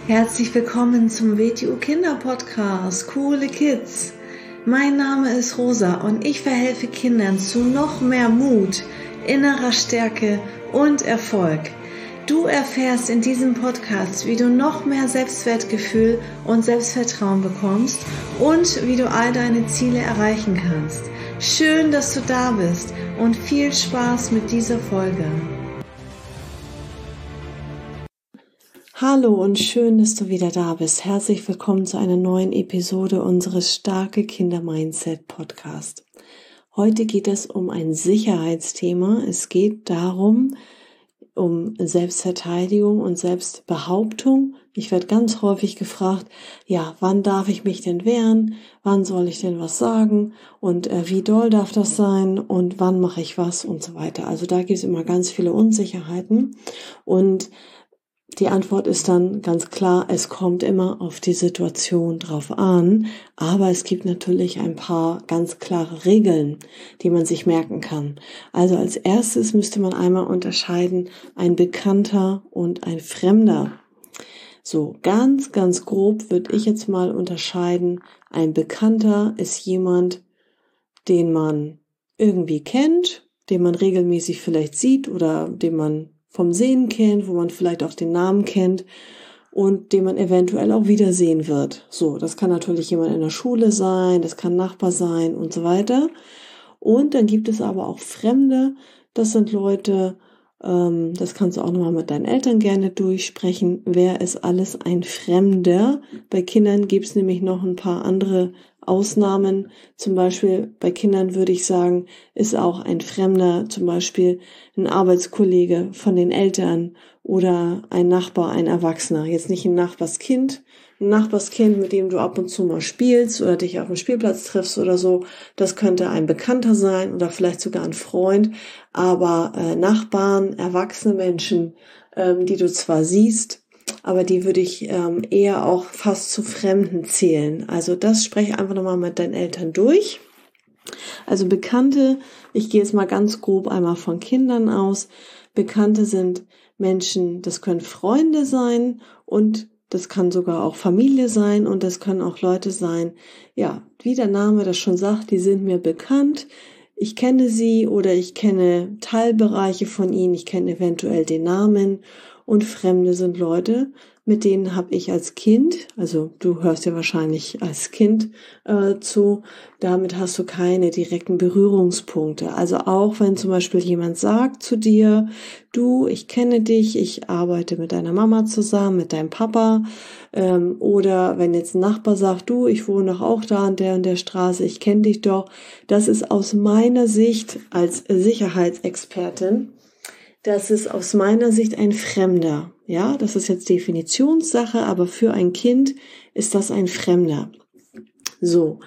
Herzlich willkommen zum WTU Kinder Podcast, Coole Kids. Mein Name ist Rosa und ich verhelfe Kindern zu noch mehr Mut, innerer Stärke und Erfolg. Du erfährst in diesem Podcast, wie du noch mehr Selbstwertgefühl und Selbstvertrauen bekommst und wie du all deine Ziele erreichen kannst. Schön, dass du da bist und viel Spaß mit dieser Folge. Hallo und schön, dass du wieder da bist. Herzlich willkommen zu einer neuen Episode unseres Starke Kinder Mindset Podcast. Heute geht es um ein Sicherheitsthema. Es geht darum, um Selbstverteidigung und Selbstbehauptung. Ich werde ganz häufig gefragt, ja, wann darf ich mich denn wehren? Wann soll ich denn was sagen? Und wie doll darf das sein? Und wann mache ich was? Und so weiter. Also da gibt es immer ganz viele Unsicherheiten. Und die Antwort ist dann ganz klar, es kommt immer auf die Situation drauf an, aber es gibt natürlich ein paar ganz klare Regeln, die man sich merken kann. Also als erstes müsste man einmal unterscheiden, ein Bekannter und ein Fremder. So ganz grob würde ich jetzt mal unterscheiden, ein Bekannter ist jemand, den man irgendwie kennt, den man regelmäßig vielleicht sieht oder den man vom Sehen kennt, wo man vielleicht auch den Namen kennt und den man eventuell auch wiedersehen wird. So, das kann natürlich jemand in der Schule sein, das kann ein Nachbar sein und so weiter. Und dann gibt es aber auch Fremde, das sind Leute, das kannst du auch nochmal mit deinen Eltern gerne durchsprechen. Wer ist alles ein Fremder? Bei Kindern gibt es nämlich noch ein paar andere Ausnahmen. Zum Beispiel bei Kindern würde ich sagen, ist auch ein Fremder, zum Beispiel ein Arbeitskollege von den Eltern oder ein Nachbar, ein Erwachsener. Jetzt nicht ein Nachbarskind, mit dem du ab und zu mal spielst oder dich auf dem Spielplatz triffst oder so. Das könnte ein Bekannter sein oder vielleicht sogar ein Freund. Aber Nachbarn, erwachsene Menschen, die du zwar siehst, aber die würde ich eher auch fast zu Fremden zählen. Also das spreche einfach nochmal mit deinen Eltern durch. Also Bekannte, ich gehe jetzt mal ganz grob einmal von Kindern aus. Bekannte sind Menschen, das können Freunde sein und das kann sogar auch Familie sein und das können auch Leute sein, ja, wie der Name das schon sagt, die sind mir bekannt. Ich kenne sie oder ich kenne Teilbereiche von ihnen, ich kenne eventuell den Namen. Und Fremde sind Leute, mit denen habe ich als Kind, also du hörst ja wahrscheinlich als Kind zu, damit hast du keine direkten Berührungspunkte. Also auch wenn zum Beispiel jemand sagt zu dir, du, ich kenne dich, ich arbeite mit deiner Mama zusammen, mit deinem Papa, oder wenn jetzt ein Nachbar sagt, du, ich wohne doch auch da an der Straße, ich kenne dich doch, das ist aus meiner Sicht als Sicherheitsexpertin, das ist aus meiner Sicht ein Fremder. Ja, das ist jetzt Definitionssache, aber für ein Kind ist das ein Fremder. So,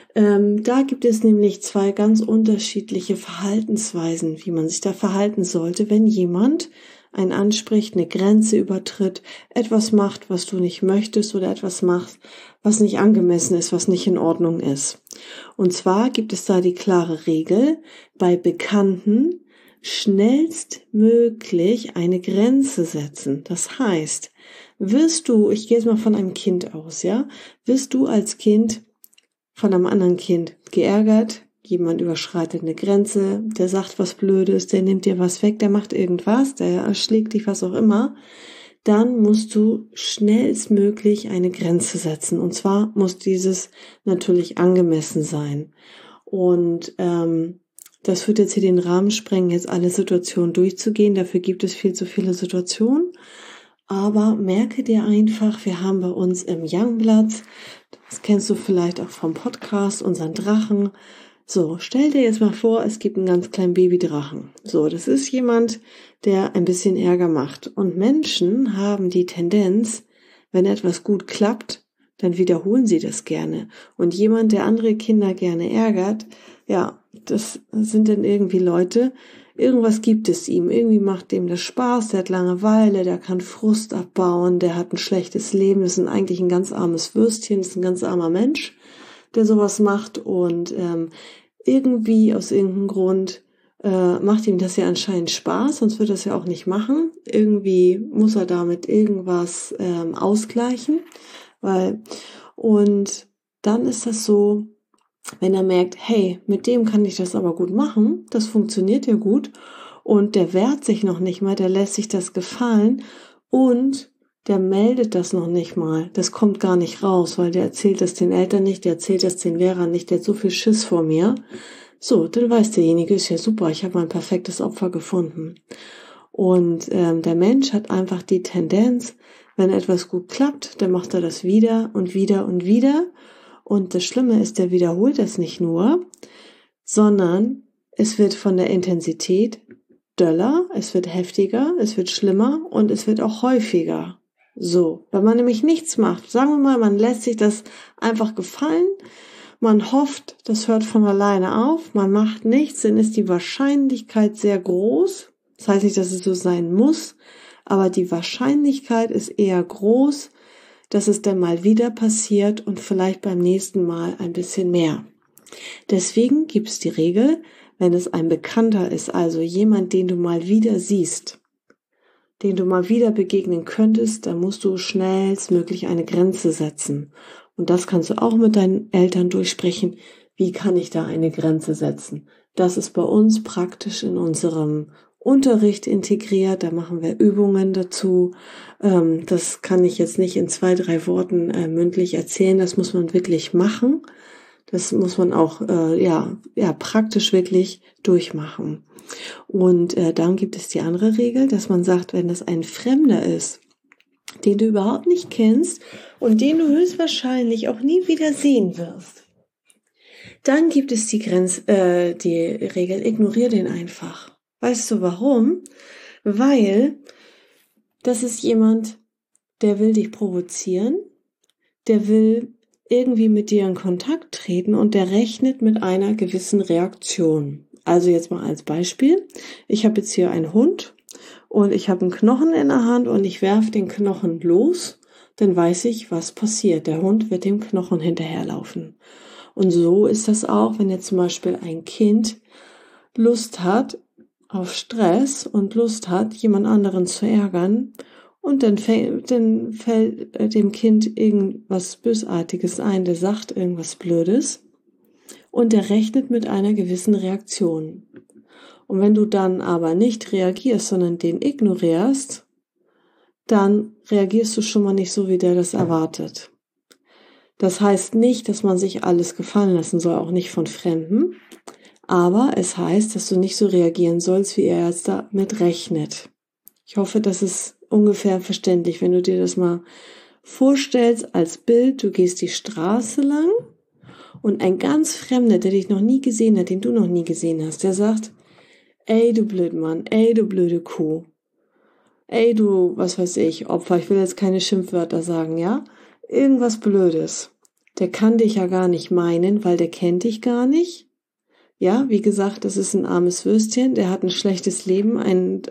da gibt es nämlich zwei ganz unterschiedliche Verhaltensweisen, wie man sich da verhalten sollte, wenn jemand einen anspricht, eine Grenze übertritt, etwas macht, was du nicht möchtest oder etwas macht, was nicht angemessen ist, was nicht in Ordnung ist. Und zwar gibt es da die klare Regel, bei Bekannten schnellstmöglich eine Grenze setzen. Das heißt, wirst du, ich gehe jetzt mal von einem Kind aus, ja, wirst du als Kind von einem anderen Kind geärgert, jemand überschreitet eine Grenze, der sagt was Blödes, der nimmt dir was weg, der macht irgendwas, der erschlägt dich, was auch immer, dann musst du schnellstmöglich eine Grenze setzen. Und zwar muss dieses natürlich angemessen sein. Und das wird jetzt hier den Rahmen sprengen, jetzt alle Situationen durchzugehen. Dafür gibt es viel zu viele Situationen. Aber merke dir einfach, wir haben bei uns im Youngblood, das kennst du vielleicht auch vom Podcast, unseren Drachen. So, stell dir jetzt mal vor, es gibt einen ganz kleinen Babydrachen. So, das ist jemand, der ein bisschen Ärger macht. Und Menschen haben die Tendenz, wenn etwas gut klappt, dann wiederholen sie das gerne. Und jemand, der andere Kinder gerne ärgert, ja, das sind dann irgendwie Leute, irgendwas gibt es ihm, irgendwie macht dem das Spaß, der hat Langeweile, der kann Frust abbauen, der hat ein schlechtes Leben, das ist eigentlich ein ganz armes Würstchen, das ist ein ganz armer Mensch, der sowas macht und irgendwie aus irgendeinem Grund macht ihm das ja anscheinend Spaß, sonst würde er es ja auch nicht machen. Irgendwie muss er damit irgendwas ausgleichen, und dann ist das so, wenn er merkt, hey, mit dem kann ich das aber gut machen, das funktioniert ja gut und der wehrt sich noch nicht mal, der lässt sich das gefallen und der meldet das noch nicht mal. Das kommt gar nicht raus, weil der erzählt das den Eltern nicht, der erzählt das den Lehrern nicht, der hat so viel Schiss vor mir. So, dann weiß derjenige, ist ja super, ich habe mein perfektes Opfer gefunden. Und der Mensch hat einfach die Tendenz, wenn etwas gut klappt, dann macht er das wieder und wieder und wieder. Und das Schlimme ist, der wiederholt das nicht nur, sondern es wird von der Intensität döller, es wird heftiger, es wird schlimmer und es wird auch häufiger. So, wenn man nämlich nichts macht, sagen wir mal, man lässt sich das einfach gefallen, man hofft, das hört von alleine auf, man macht nichts, dann ist die Wahrscheinlichkeit sehr groß. Das heißt nicht, dass es so sein muss, aber die Wahrscheinlichkeit ist eher groß, dass es dann mal wieder passiert und vielleicht beim nächsten Mal ein bisschen mehr. Deswegen gibt es die Regel, wenn es ein Bekannter ist, also jemand, den du mal wieder siehst, den du mal wieder begegnen könntest, dann musst du schnellstmöglich eine Grenze setzen. Und das kannst du auch mit deinen Eltern durchsprechen. Wie kann ich da eine Grenze setzen? Das ist bei uns praktisch in unserem Unterricht integriert. Da machen wir Übungen dazu. Das kann ich jetzt nicht in 2, 3 Worten mündlich erzählen. Das muss man wirklich machen. Das muss man auch praktisch wirklich durchmachen. Und dann gibt es die andere Regel, dass man sagt, wenn das ein Fremder ist, den du überhaupt nicht kennst und den du höchstwahrscheinlich auch nie wieder sehen wirst, dann gibt es die Regel, ignoriere den einfach. Weißt du warum? Weil das ist jemand, der will dich provozieren, der will irgendwie mit dir in Kontakt treten und der rechnet mit einer gewissen Reaktion. Also jetzt mal als Beispiel, ich habe jetzt hier einen Hund und ich habe einen Knochen in der Hand und ich werfe den Knochen los, dann weiß ich, was passiert. Der Hund wird dem Knochen hinterherlaufen. Und so ist das auch, wenn jetzt zum Beispiel ein Kind Lust hat auf Stress und Lust hat, jemand anderen zu ärgern und dann fällt dem Kind irgendwas Bösartiges ein, der sagt irgendwas Blödes und der rechnet mit einer gewissen Reaktion. Und wenn du dann aber nicht reagierst, sondern den ignorierst, dann reagierst du schon mal nicht so, wie der das erwartet. Das heißt nicht, dass man sich alles gefallen lassen soll, auch nicht von Fremden, aber es heißt, dass du nicht so reagieren sollst, wie er jetzt damit rechnet. Ich hoffe, das ist ungefähr verständlich, wenn du dir das mal vorstellst als Bild, du gehst die Straße lang und ein ganz Fremder, der dich noch nie gesehen hat, den du noch nie gesehen hast, der sagt, ey du Blödmann, ey du blöde Kuh, ey du, was weiß ich, Opfer, ich will jetzt keine Schimpfwörter sagen, ja? Irgendwas Blödes. Der kann dich ja gar nicht meinen, weil der kennt dich gar nicht. Ja, wie gesagt, das ist ein armes Würstchen, der hat ein schlechtes Leben, ein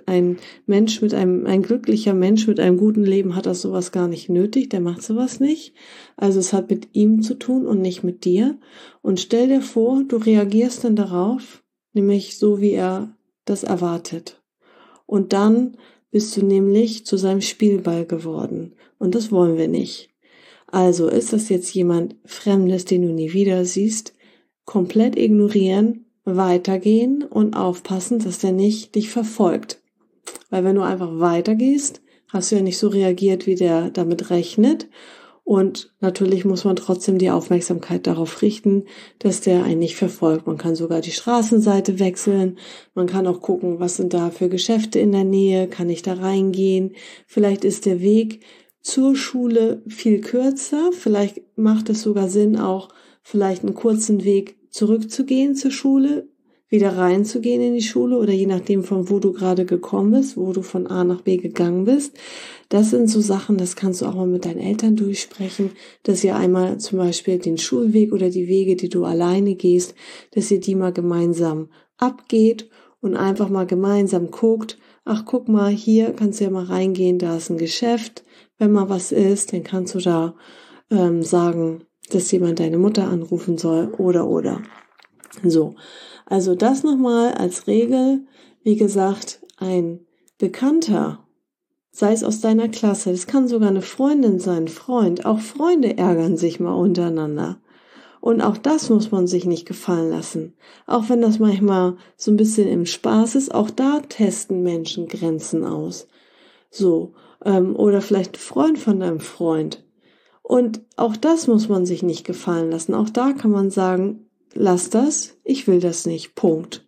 glücklicher Mensch mit einem guten Leben hat das sowas gar nicht nötig, der macht sowas nicht. Also es hat mit ihm zu tun und nicht mit dir. Und stell dir vor, du reagierst dann darauf, nämlich so, wie er das erwartet. Und dann bist du nämlich zu seinem Spielball geworden. Und das wollen wir nicht. Also ist das jetzt jemand Fremdes, den du nie wieder siehst, komplett ignorieren, weitergehen und aufpassen, dass der nicht dich verfolgt. Weil wenn du einfach weitergehst, hast du ja nicht so reagiert, wie der damit rechnet. Und natürlich muss man trotzdem die Aufmerksamkeit darauf richten, dass der einen nicht verfolgt. Man kann sogar die Straßenseite wechseln. Man kann auch gucken, was sind da für Geschäfte in der Nähe. Kann ich da reingehen? Vielleicht ist der Weg zur Schule viel kürzer. Vielleicht macht es sogar Sinn, auch vielleicht einen kurzen Weg zurückzugehen zur Schule, wieder reinzugehen in die Schule oder je nachdem, von wo du gerade gekommen bist, wo du von A nach B gegangen bist. Das sind so Sachen, das kannst du auch mal mit deinen Eltern durchsprechen, dass ihr einmal zum Beispiel den Schulweg oder die Wege, die du alleine gehst, dass ihr die mal gemeinsam abgeht und einfach mal gemeinsam guckt, ach guck mal, hier kannst du ja mal reingehen, da ist ein Geschäft, wenn mal was ist, dann kannst du da sagen, dass jemand deine Mutter anrufen soll oder. So, also das nochmal als Regel. Wie gesagt, ein Bekannter, sei es aus deiner Klasse, das kann sogar eine Freundin sein, Freund, auch Freunde ärgern sich mal untereinander. Und auch das muss man sich nicht gefallen lassen. Auch wenn das manchmal so ein bisschen im Spaß ist, auch da testen Menschen Grenzen aus. So, oder vielleicht ein Freund von deinem Freund. Und auch das muss man sich nicht gefallen lassen. Auch da kann man sagen, lass das, ich will das nicht, Punkt.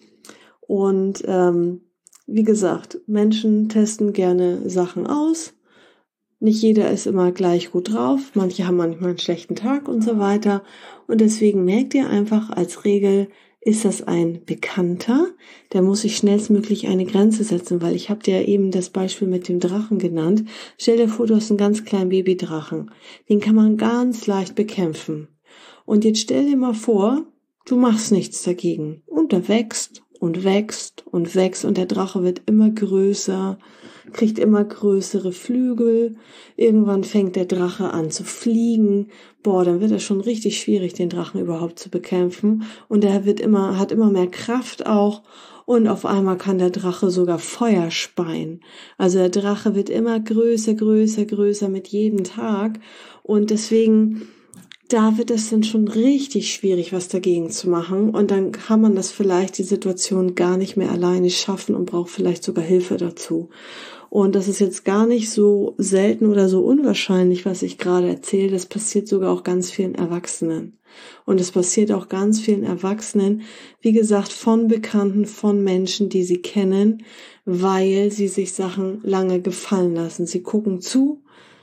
Und wie gesagt, Menschen testen gerne Sachen aus. Nicht jeder ist immer gleich gut drauf. Manche haben manchmal einen schlechten Tag und so weiter. Und deswegen merkt ihr einfach als Regel, ist das ein Bekannter, der muss sich schnellstmöglich eine Grenze setzen, weil ich habe dir ja eben das Beispiel mit dem Drachen genannt. Stell dir vor, du hast einen ganz kleinen Babydrachen. Den kann man ganz leicht bekämpfen. Und jetzt stell dir mal vor, du machst nichts dagegen. Und er wächst und wächst und wächst und der Drache wird immer größer, kriegt immer größere Flügel. Irgendwann fängt der Drache an zu fliegen. Dann wird es schon richtig schwierig, den Drachen überhaupt zu bekämpfen. Und er hat immer mehr Kraft auch. Und auf einmal kann der Drache sogar Feuer speien. Also der Drache wird immer größer, größer, größer mit jedem Tag. Und deswegen, da wird es dann schon richtig schwierig, was dagegen zu machen. Und dann kann man das vielleicht, die Situation gar nicht mehr alleine schaffen und braucht vielleicht sogar Hilfe dazu. Und das ist jetzt gar nicht so selten oder so unwahrscheinlich, was ich gerade erzähle. Das passiert sogar auch ganz vielen Erwachsenen. Und es passiert auch ganz vielen Erwachsenen, wie gesagt, von Bekannten, von Menschen, die sie kennen, weil sie sich Sachen lange gefallen lassen. Sie gucken zu.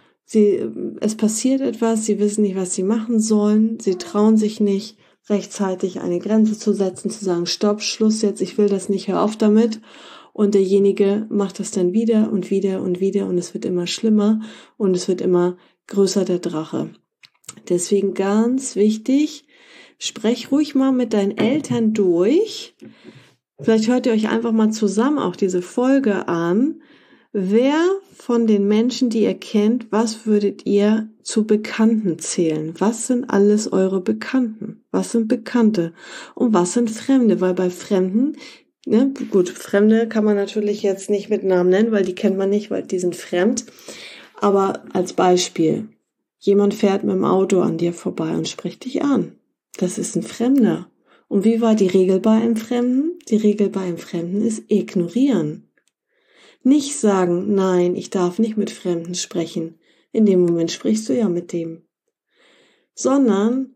Es passiert etwas, sie wissen nicht, was sie machen sollen, sie trauen sich nicht, rechtzeitig eine Grenze zu setzen, zu sagen, stopp, Schluss jetzt, ich will das nicht, hör auf damit. Und derjenige macht das dann wieder und wieder und wieder und es wird immer schlimmer und es wird immer größer, der Drache. Deswegen ganz wichtig, sprech ruhig mal mit deinen Eltern durch. Vielleicht hört ihr euch einfach mal zusammen auch diese Folge an. Wer von den Menschen, die ihr kennt, was würdet ihr zu Bekannten zählen? Was sind alles eure Bekannten? Was sind Bekannte? Und was sind Fremde? Weil bei Fremden, ne, gut, Fremde kann man natürlich jetzt nicht mit Namen nennen, weil die kennt man nicht, weil die sind fremd. Aber als Beispiel, jemand fährt mit dem Auto an dir vorbei und spricht dich an. Das ist ein Fremder. Und wie war die Regel bei einem Fremden? Die Regel bei einem Fremden ist ignorieren. Nicht sagen, nein, ich darf nicht mit Fremden sprechen. In dem Moment sprichst du ja mit dem. Sondern,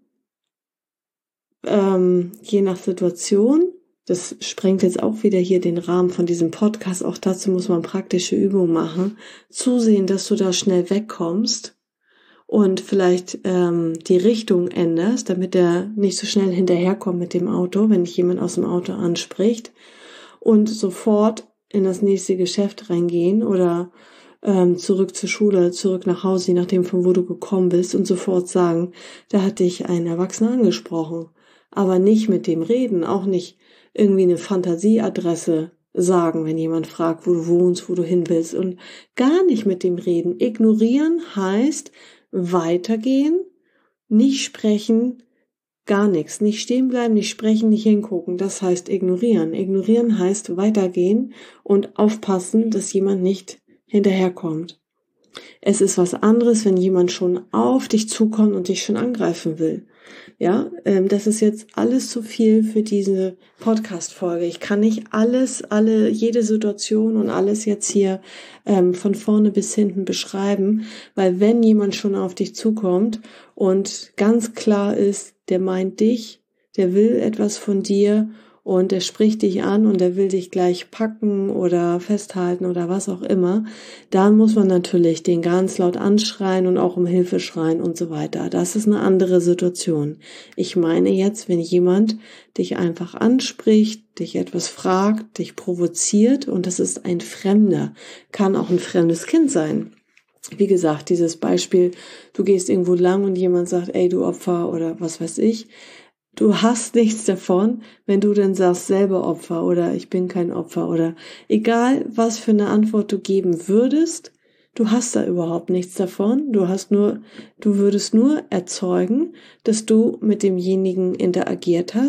je nach Situation, das sprengt jetzt auch wieder hier den Rahmen von diesem Podcast, auch dazu muss man praktische Übungen machen, zusehen, dass du da schnell wegkommst und vielleicht die Richtung änderst, damit der nicht so schnell hinterherkommt mit dem Auto, wenn dich jemand aus dem Auto anspricht und sofort in das nächste Geschäft reingehen oder zurück zur Schule, zurück nach Hause, je nachdem von wo du gekommen bist und sofort sagen, da hat dich ein Erwachsener angesprochen. Aber nicht mit dem reden, auch nicht irgendwie eine Fantasieadresse sagen, wenn jemand fragt, wo du wohnst, wo du hin willst und gar nicht mit dem reden. Ignorieren heißt weitergehen, nicht sprechen, gar nichts, nicht stehen bleiben, nicht sprechen, nicht hingucken. Das heißt ignorieren. Ignorieren heißt weitergehen und aufpassen, dass jemand nicht hinterherkommt. Es ist was anderes, wenn jemand schon auf dich zukommt und dich schon angreifen will. Ja, das ist jetzt alles zu viel für diese Podcast-Folge. Ich kann nicht jede Situation und alles jetzt hier von vorne bis hinten beschreiben, weil wenn jemand schon auf dich zukommt und ganz klar ist, der meint dich, der will etwas von dir und er spricht dich an und er will dich gleich packen oder festhalten oder was auch immer, dann muss man natürlich den ganz laut anschreien und auch um Hilfe schreien und so weiter. Das ist eine andere Situation. Ich meine jetzt, wenn jemand dich einfach anspricht, dich etwas fragt, dich provoziert und das ist ein Fremder, kann auch ein fremdes Kind sein. Wie gesagt, dieses Beispiel, du gehst irgendwo lang und jemand sagt, ey, du Opfer oder was weiß ich. Du hast nichts davon, wenn du dann sagst, selber Opfer oder ich bin kein Opfer oder egal, was für eine Antwort du geben würdest, du hast da überhaupt nichts davon. Du würdest nur erzeugen, dass du mit demjenigen interagiert hast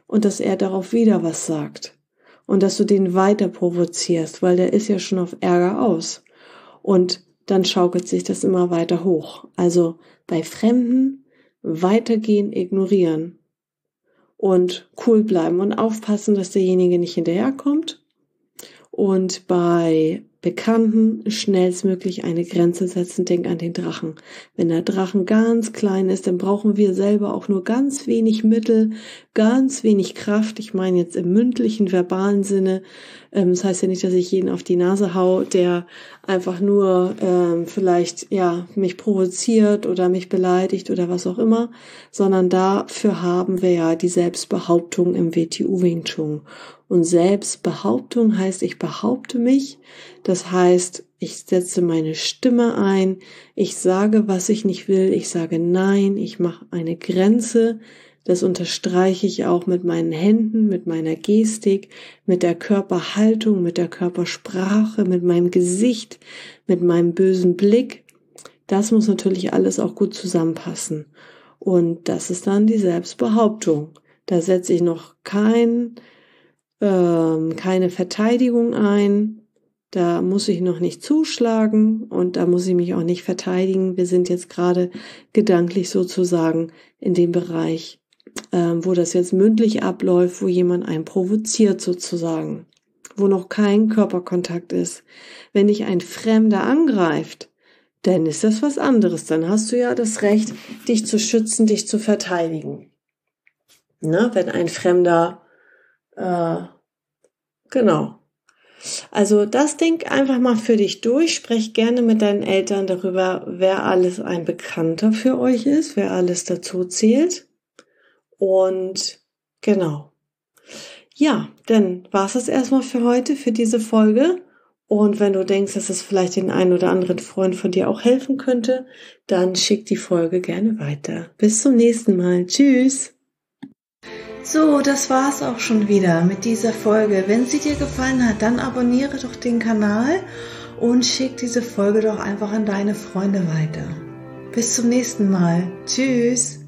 und dass er darauf wieder was sagt und dass du den weiter provozierst, weil der ist ja schon auf Ärger aus und dann schaukelt sich das immer weiter hoch. Also bei Fremden weitergehen, ignorieren und cool bleiben und aufpassen, dass derjenige nicht hinterherkommt und bei Bekannten schnellstmöglich eine Grenze setzen. Denk an den Drachen. Wenn der Drachen ganz klein ist, dann brauchen wir selber auch nur ganz wenig Mittel, ganz wenig Kraft. Ich meine jetzt im mündlichen, verbalen Sinne. Das heißt ja nicht, dass ich jeden auf die Nase hau, der einfach nur vielleicht mich provoziert oder mich beleidigt oder was auch immer, sondern dafür haben wir ja die Selbstbehauptung im WTU Wing Chun. Und Selbstbehauptung heißt, ich behaupte mich. Das heißt, ich setze meine Stimme ein, ich sage, was ich nicht will, ich sage nein, ich mache eine Grenze. Das unterstreiche ich auch mit meinen Händen, mit meiner Gestik, mit der Körperhaltung, mit der Körpersprache, mit meinem Gesicht, mit meinem bösen Blick. Das muss natürlich alles auch gut zusammenpassen. Und das ist dann die Selbstbehauptung. Da setze ich noch keine Verteidigung ein. Da muss ich noch nicht zuschlagen und da muss ich mich auch nicht verteidigen. Wir sind jetzt gerade gedanklich sozusagen in dem Bereich, wo das jetzt mündlich abläuft, wo jemand einen provoziert sozusagen, wo noch kein Körperkontakt ist. Wenn dich ein Fremder angreift, dann ist das was anderes. Dann hast du ja das Recht, dich zu schützen, dich zu verteidigen. Ne? Wenn ein Fremder, genau. Also das denk einfach mal für dich durch. Sprech gerne mit deinen Eltern darüber, wer alles ein Bekannter für euch ist, wer alles dazu zählt. Und genau. Ja, dann war's das erstmal für heute, für diese Folge. Und wenn du denkst, dass es vielleicht den einen oder anderen Freund von dir auch helfen könnte, dann schick die Folge gerne weiter. Bis zum nächsten Mal. Tschüss. So, das war's auch schon wieder mit dieser Folge. Wenn sie dir gefallen hat, dann abonniere doch den Kanal und schick diese Folge doch einfach an deine Freunde weiter. Bis zum nächsten Mal. Tschüss.